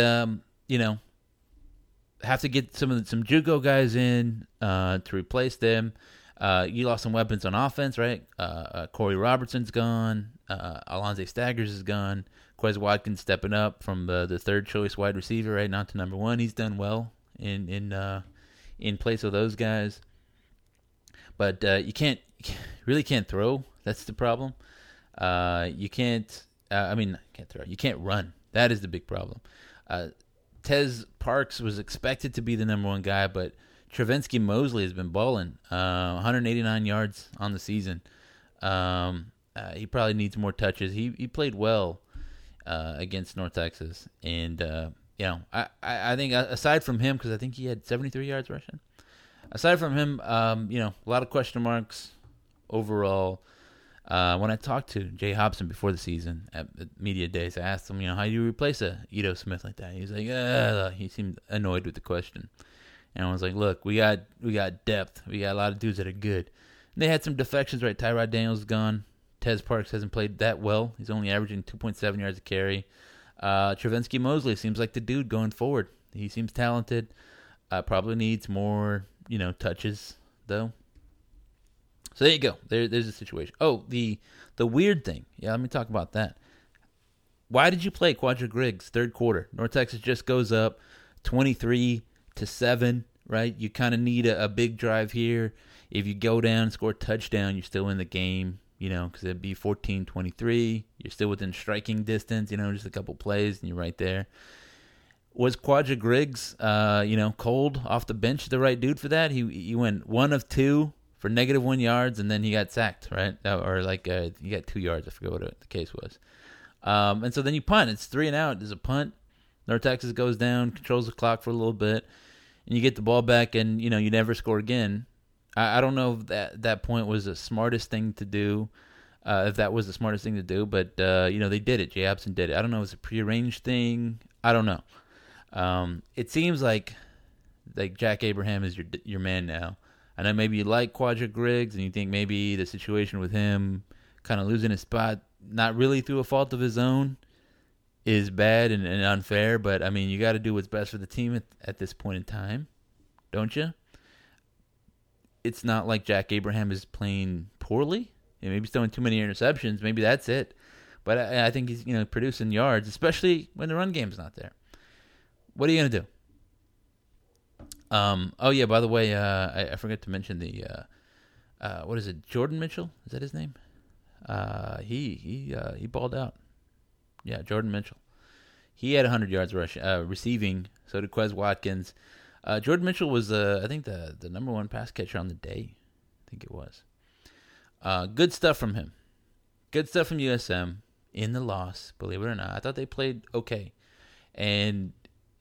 have to get some JUCO guys in to replace them. You lost some weapons on offense, right? Corey Robertson's gone. Alonze Staggers is gone. Quez Watkins stepping up from the third choice wide receiver, right, not to number 1. He's done well in place of those guys. But you really can't throw. That's the problem. You can't throw. You can't run. That is the big problem. Tez Parks was expected to be the number 1 guy, but Travinsky Mosley has been balling. 189 yards on the season. He probably needs more touches. He played well against North Texas, and I think aside from him, because I think he had 73 yards rushing. Aside from him, a lot of question marks overall. When I talked to Jay Hobson before the season at media days, I asked him, how do you replace a Ito Smith like that? He was like, he seemed annoyed with the question. And I was like, look, we got depth. We got a lot of dudes that are good. And they had some defections, right? Tyrod Daniels is gone. Tez Parks hasn't played that well. He's only averaging 2.7 yards a carry. Travinsky Mosley seems like the dude going forward. He seems talented. Probably needs more, touches, though. So there you go. There's a situation. Oh, the weird thing. Yeah, let me talk about that. Why did you play Quadra Griggs third quarter? North Texas just goes up 23-7, right? You kind of need a big drive here. If you go down and score a touchdown, you're still in the game, because it'd be 14-23. You're still within striking distance, just a couple plays, and you're right there. Was Quadra Griggs, cold off the bench, the right dude for that? He went 1 of 2 for -1 yards, and then he got sacked, right? Or he got 2 yards. I forget what the case was. And so then you punt. It's 3 and out. There's a punt. North Texas goes down, controls the clock for a little bit, and you get the ball back, and you never score again. I don't know if that point was the smartest thing to do. If that was the smartest thing to do, but they did it. Jay Hobson did it. I don't know if it's a prearranged thing. I don't know. It seems like Like Jack Abraham is your man now. I know maybe you like Quadra Griggs, and you think maybe the situation with him kind of losing his spot, not really through a fault of his own, is bad and unfair. But, I mean, you got to do what's best for the team at this point in time, don't you? It's not like Jack Abraham is playing poorly. Maybe he's throwing too many interceptions. Maybe that's it. But I think he's producing yards, especially when the run game's not there. What are you going to do? Oh, yeah, by the way, I forgot to mention the, what is it, Jordan Mitchell? Is that his name? He balled out. Yeah, Jordan Mitchell. He had 100 yards receiving. So did Quez Watkins. Jordan Mitchell was, I think, the number one pass catcher on the day. I think it was. Good stuff from him. Good stuff from USM in the loss, believe it or not. I thought they played okay. And,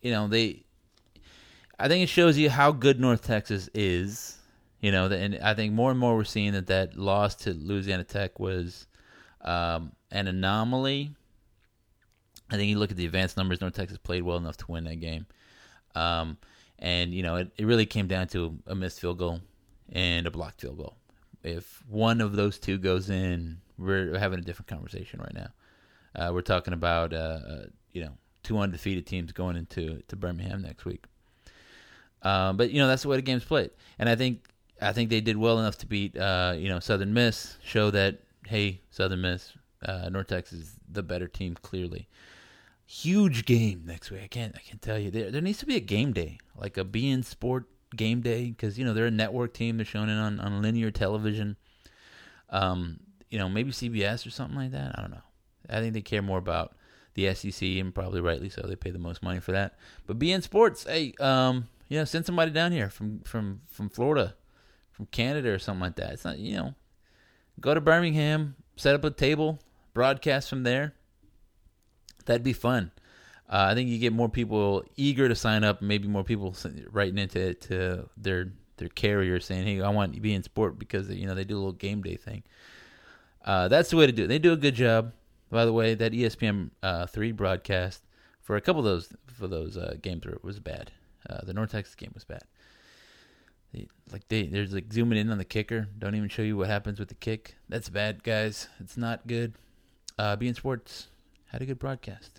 I think it shows you how good North Texas is. And I think more and more we're seeing that loss to Louisiana Tech was an anomaly. I think you look at the advanced numbers, North Texas played well enough to win that game. And, it really came down to a missed field goal and a blocked field goal. If one of those two goes in, we're having a different conversation right now. We're talking about, two undefeated teams going into Birmingham next week. But that's the way the game's played, and I think they did well enough to beat Southern Miss, show that hey, Southern Miss, North Texas is the better team clearly. Huge game next week. I can't tell you there needs to be a game day, like a beIN Sport game day, because they're a network team. They're showing it on linear television. Maybe CBS or something like that. I don't know. I think they care more about the SEC, and probably rightly so. They pay the most money for that. But beIN Sports, hey, send somebody down here from Florida, from Canada or something like that. It's not, go to Birmingham, set up a table, broadcast from there. That'd be fun. I think you get more people eager to sign up, maybe more people writing into their carrier saying, hey, I want to be in sport, because they do a little game day thing. That's the way to do it. They do a good job. By the way, that ESPN 3 broadcast for a couple of those games was bad. The North Texas game was bad. There's zooming in on the kicker. Don't even show you what happens with the kick. That's bad, guys. It's not good. beIN Sports had a good broadcast.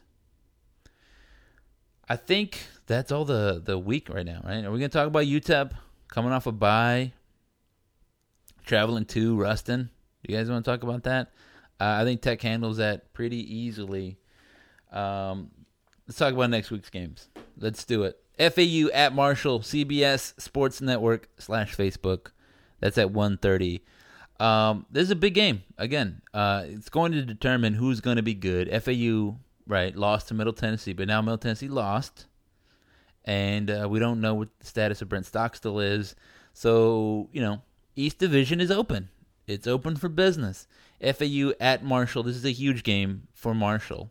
I think that's all the week right now, right? Are we going to talk about UTEP coming off a bye, traveling to Ruston? You guys want to talk about that? I think Tech handles that pretty easily. Let's talk about next week's games. Let's do it. FAU at Marshall, CBS Sports Network /Facebook. That's at 1:30. This is a big game. Again, it's going to determine who's going to be good. FAU, right, lost to Middle Tennessee, but now Middle Tennessee lost. And we don't know what the status of Brent Stockstill is. So, East Division is open. It's open for business. FAU at Marshall. This is a huge game for Marshall.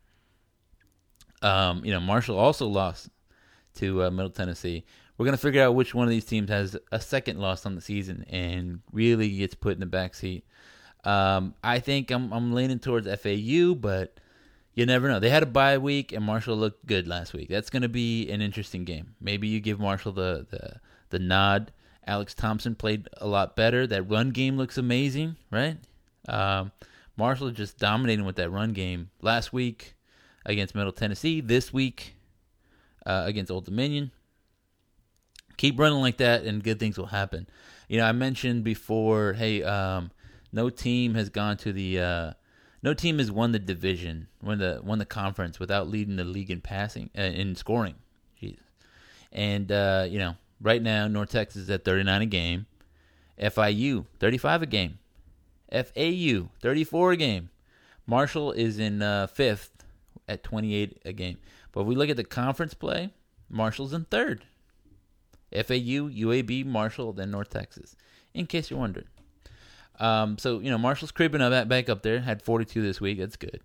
Marshall also lost to Middle Tennessee. We're going to figure out which one of these teams has a second loss on the season and really gets put in the backseat. I think I'm leaning towards FAU, but you never know. They had a bye week, and Marshall looked good last week. That's going to be an interesting game. Maybe you give Marshall the nod. Alex Thompson played a lot better. That run game looks amazing, right? Marshall just dominating with that run game last week against Middle Tennessee. This week against Old Dominion. Keep running like that, and good things will happen. I mentioned before, hey, no team has gone to the no team has won the division, won the conference without leading the league in passing, in scoring. Jeez. And right now North Texas is at 39 a game, FIU 35 a game, FAU 34 a game. Marshall is in fifth at 28 a game. But if we look at the conference play, Marshall's in third. FAU, UAB, Marshall, then North Texas, in case you're wondering. So, Marshall's creeping up back up there. Had 42 this week. That's good.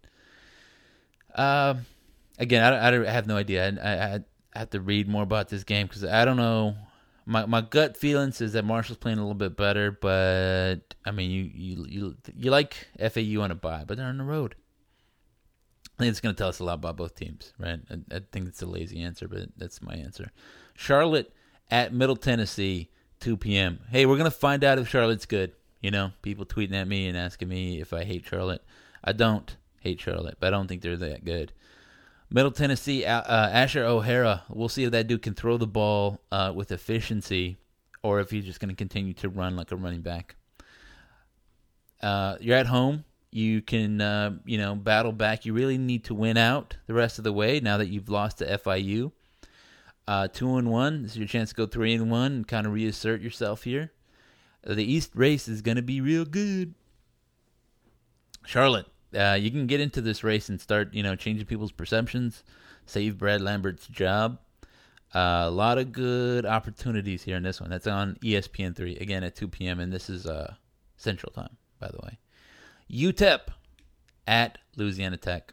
Again, I have no idea. I have to read more about this game because I don't know. My gut feeling says that Marshall's playing a little bit better, but, I mean, you like FAU on a bye, but they're on the road. I think it's going to tell us a lot about both teams, right? I think it's a lazy answer, but that's my answer. Charlotte at Middle Tennessee, 2 p.m. Hey, we're going to find out if Charlotte's good. You know, people tweeting at me and asking me if I hate Charlotte. I don't hate Charlotte, but I don't think they're that good. Middle Tennessee, Asher O'Hara. We'll see if that dude can throw the ball with efficiency or if he's just going to continue to run like a running back. You're at home. You can, battle back. You really need to win out the rest of the way now that you've lost to FIU. 2-1. This is your chance to go 3-1 and kind of reassert yourself here. The East race is going to be real good. Charlotte, you can get into this race and start, changing people's perceptions. Save Brad Lambert's job. A lot of good opportunities here in this one. That's on ESPN3, again at 2 p.m., and this is Central Time, by the way. UTEP at Louisiana Tech.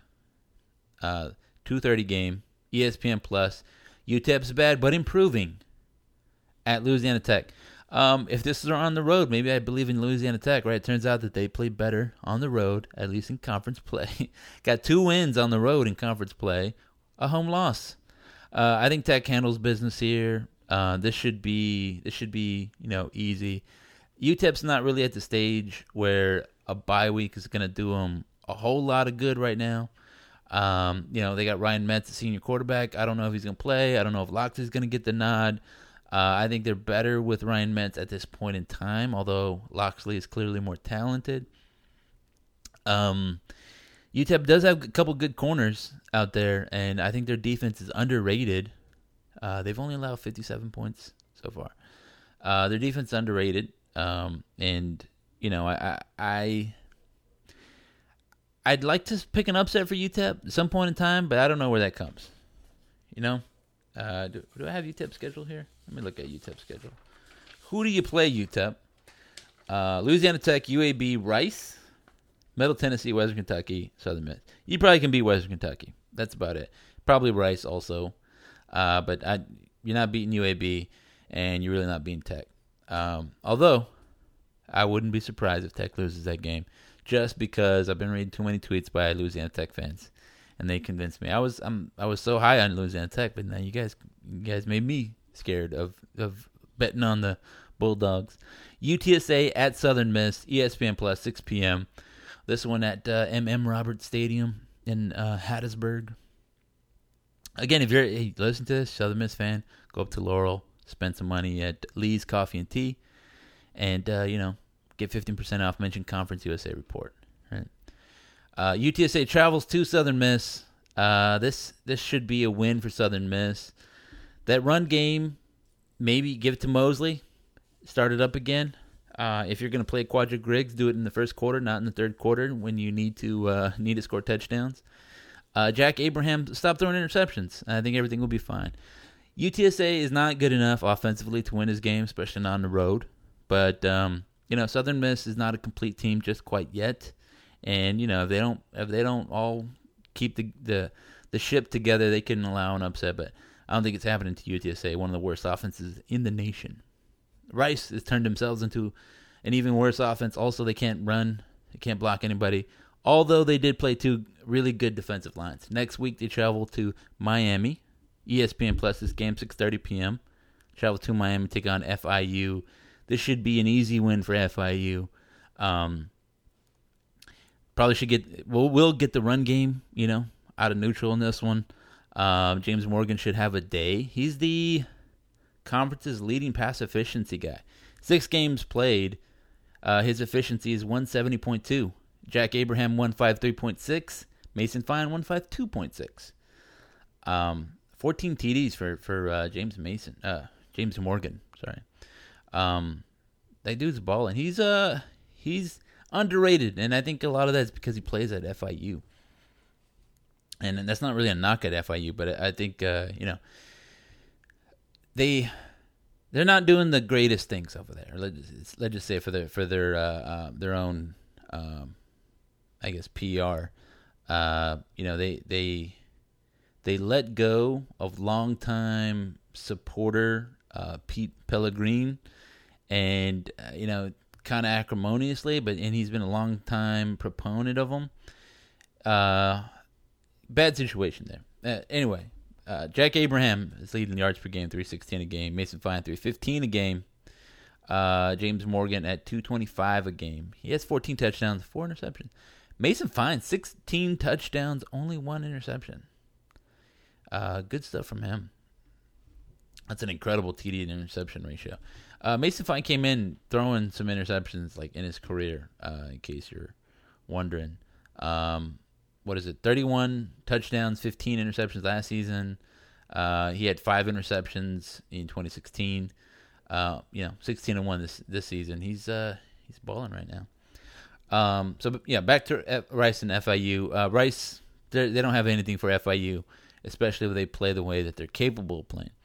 2:30 game, ESPN Plus. UTEP's bad, but improving at Louisiana Tech. If this is on the road, maybe I believe in Louisiana Tech, right? It turns out that they play better on the road, at least in conference play. Got 2 wins on the road in conference play, a home loss. I think Tech handles business here. This should be easy. UTEP's not really at the stage where a bye week is going to do them a whole lot of good right now. They got Ryan Metz, the senior quarterback. I don't know if he's going to play. I don't know if Loxley's going to get the nod. I think they're better with Ryan Metz at this point in time, although Loxley is clearly more talented. UTEP does have a couple good corners out there, and I think their defense is underrated. They've only allowed 57 points so far. Their defense is underrated, I'd like to pick an upset for UTEP at some point in time, but I don't know where that comes. Do I have UTEP scheduled here? Let me look at UTEP schedule. Who do you play, UTEP? Louisiana Tech, UAB, Rice, Middle Tennessee, Western Kentucky, Southern Miss. You probably can beat Western Kentucky. That's about it. Probably Rice also. But you're not beating UAB, and you're really not beating Tech. Although, I wouldn't be surprised if Tech loses that game, just because I've been reading too many tweets by Louisiana Tech fans, and they convinced me. I was so high on Louisiana Tech, but now you guys made me scared of betting on the Bulldogs. UTSA at Southern Miss, ESPN Plus, 6 p.m. This one at M.M. Roberts Stadium in Hattiesburg. Again, if you're listen to this, Southern Miss fan, go up to Laurel, spend some money at Lee's Coffee and Tea, and get 15% off. Mention Conference USA report. Right? UTSA travels to Southern Miss. This should be a win for Southern Miss. That run game, maybe give it to Mosley. Start it up again. If you're going to play Quadra Griggs, do it in the first quarter, not in the third quarter when you need to score touchdowns. Jack Abraham, stop throwing interceptions. I think everything will be fine. UTSA is not good enough offensively to win this game, especially not on the road. But Southern Miss is not a complete team just quite yet. And if they don't all keep the ship together, they can allow an upset. But I don't think it's happening to UTSA, one of the worst offenses in the nation. Rice has turned themselves into an even worse offense. Also, they can't run. They can't block anybody. Although they did play 2 really good defensive lines. Next week, they travel to Miami. ESPN Plus this game, 6:30 p.m. Travel to Miami, take on FIU. This should be an easy win for FIU. Probably should get. We'll get the run game, out of neutral in this one. James Morgan should have a day. He's the conference's leading pass efficiency guy. 6 games played. His efficiency is 170.2. Jack Abraham 153.6. Mason Fine 152.6. 14 TDs for James Morgan. Sorry. That dude's balling. He's underrated, and I think a lot of that is because he plays at FIU. And that's not really a knock at FIU, but I think they're not doing the greatest things over there. Let's just say for their own I guess PR. They let go of longtime supporter Pete Pellegrin, and kind of acrimoniously, and he's been a long time proponent of him. Bad situation there. Anyway, Jack Abraham is leading yards per game, 316 a game. Mason Fine, 315 a game. James Morgan at 225 a game. He has 14 touchdowns, 4 interceptions. Mason Fine, 16 touchdowns, only 1 interception. Good stuff from him. That's an incredible TD and interception ratio. Mason Fine came in throwing some interceptions like in his career, in case you're wondering. 31 touchdowns, 15 interceptions last season. He had 5 interceptions in 2016. 16-1 this season. He's balling right now. Back to Rice and FIU. Rice, they don't have anything for FIU, especially when they play the way that they're capable of playing.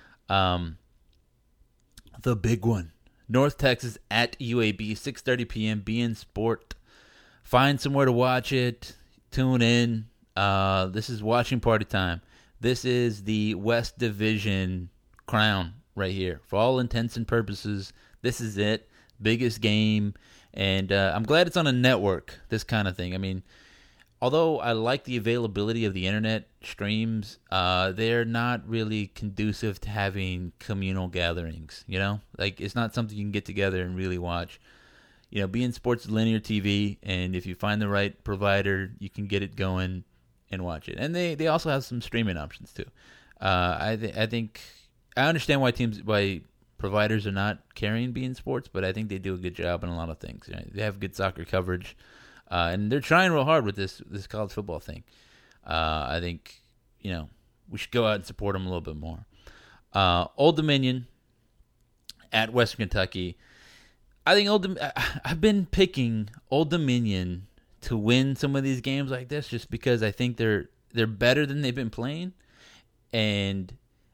The big one, North Texas at UAB, 6:30 p.m. beIN Sport. Find somewhere to watch it. Tune in. This is watching party time. This is the West Division crown right here. For all intents and purposes, this is it. Biggest game. And I'm glad it's on a network, this kind of thing. I mean, although I like the availability of the internet streams, they're not really conducive to having communal gatherings, you know? Like, it's not something you can get together and really watch. You know, beIN Sports linear TV, and if you find the right provider, you can get it going and watch it. And they also have some streaming options, too. I think I understand why providers are not carrying beIN Sports, but I think they do a good job in a lot of things. You know, they have good soccer coverage, and they're trying real hard with this college football thing. I think, you know, we should go out and support them a little bit more. Old Dominion at Western Kentucky. I think I've been picking Old Dominion to win some of these games like this, just because I think they're better than they've been playing, and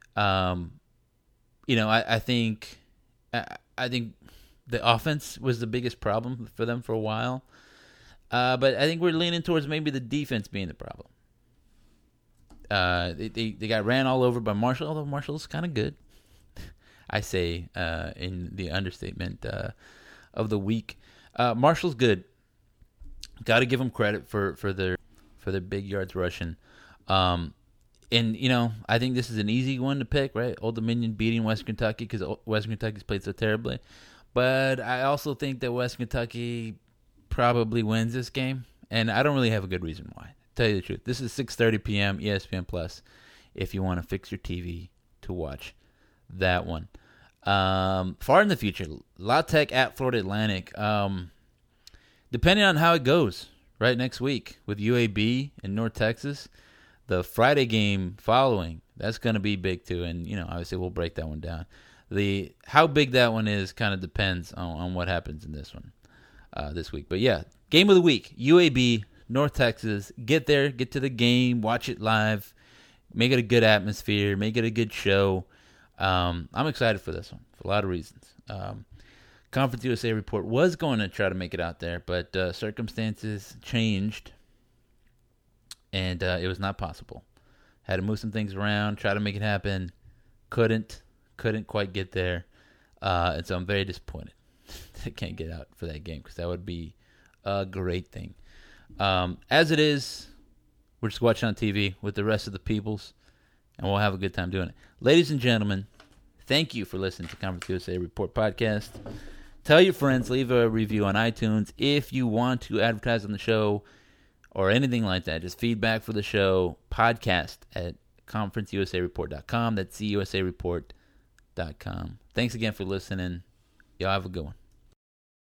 I think the offense was the biggest problem for them for a while, but I think we're leaning towards maybe the defense being the problem. They got ran all over by Marshall, although Marshall's kind of good. I say in the understatement of the week. Marshall's good. Got to give them credit for their big yards rushing. And, you know, I think this is an easy one to pick, right? Old Dominion beating Western Kentucky because Western Kentucky's played so terribly. But I also think that Western Kentucky probably wins this game. And I don't really have a good reason why. To tell you the truth, this is 6:30 p.m. ESPN Plus if you want to fix your TV to watch that one. Far in the future, La Tech at Florida Atlantic. Depending on how it goes, right, next week with UAB and North Texas, the Friday game following, that's going to be big too. And, you know, obviously we'll break that one down. How big that one is kind of depends on what happens in this one this week. But, yeah, game of the week, UAB, North Texas. Get there, get to the game, watch it live, make it a good atmosphere, make it a good show. I'm excited for this one for a lot of reasons. Conference USA Report was going to try to make it out there, but circumstances changed, and it was not possible. Had to move some things around, try to make it happen. Couldn't quite get there, and so I'm very disappointed that I can't get out for that game because that would be a great thing. As it is, we're just watching on TV with the rest of the peoples, and we'll have a good time doing it. Ladies and gentlemen, thank you for listening to Conference USA Report Podcast. Tell your friends, leave a review on iTunes. If you want to advertise on the show or anything like that, just feedback for the show, podcast at conferenceusareport.com. That's CUSAReport.com. Thanks again for listening. Y'all have a good one.